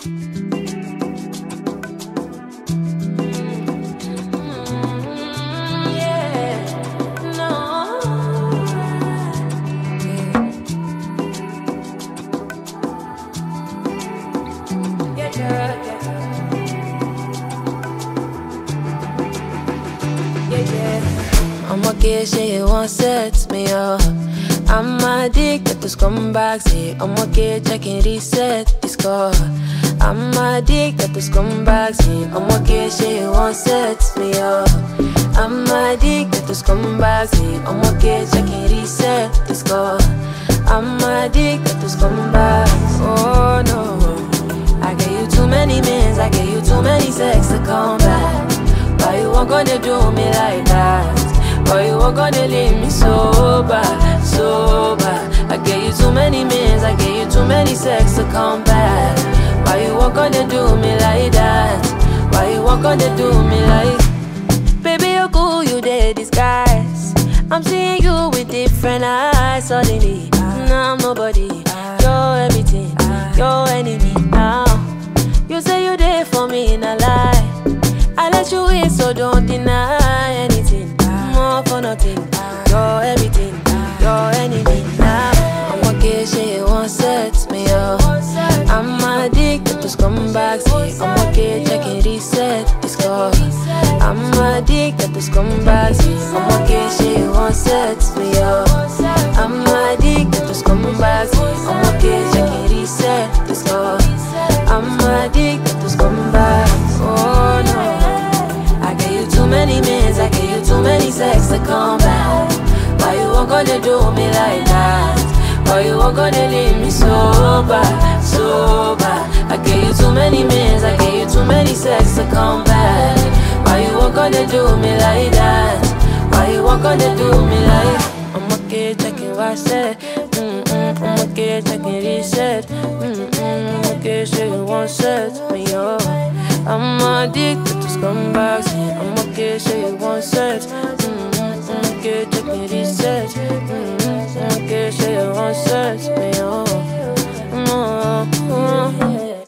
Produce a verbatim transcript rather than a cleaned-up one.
I'ma get shit, one set me up. I'm addicted to scumbags, yeah. I'ma get checking reset the score. I'm addicted to scumbags, yeah. I'ma get shit, one set me up. I'm addicted to scumbags, yeah. I'ma get checking reset the score. I'm addicted to scumbags, oh no. I gave you too many mins, I gave you too many sex to come back. Why you won't gonna do me like that? Why you won't gonna leave me sober, sober? I gave you too many mins, I gave you too many sex to come back. Why you won't gonna do me like that? Why you won't gonna do me like? Baby, you're cool, you did disguise. I'm seeing you with different eyes suddenly. Now I'm nobody, you're everything, you're enemy now. You say you there for me in a lie. I let you in, so don't deny anything. More for nothing, you're everything, you're enemy now. I'ma get shit, one set me up. I'm addicted to scumbags, yeah. I'ma get checking reset the score. I'm addicted to scumbags, yeah. I'ma get shit, one set me up. I'm addicted to scumbags, yeah. I'ma get checking reset the score. I'm addicted to scumbags, oh no. I gave you too many mins, I gave you too many sex to come back. Why you won't gonna do me like that? Why you won't gonna leave me sober, sober? I gave you too many mins, I gave you too many sex to come back. Why you won't gonna do me like that? Why you won't gonna do me like? I'ma get checking what I said, mm-mm. I'ma get checking reset, mm-mm. I'ma get shit one set me up. I'm addicted to scumbags, yeah. I'ma get shit one set, mm-hmm. I'ma get checking reset, mm-hmm. I'ma get shit one set,